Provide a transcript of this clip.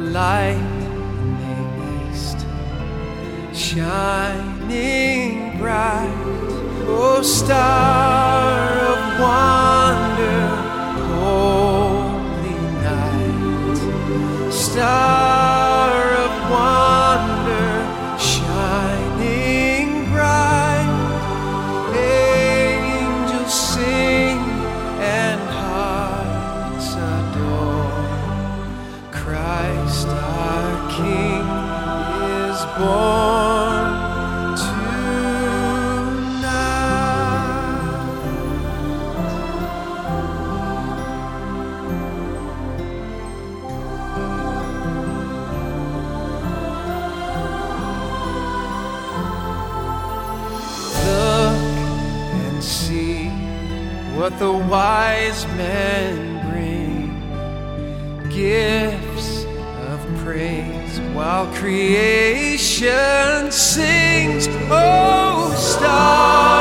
light in the east, shining bright. Oh, star of wonder, holy night, star of wonder, shining bright. Angels sing and hearts adore. Christ our King is born tonight. Look and see what the wise men bring, gifts of praise while creation sings. Oh, star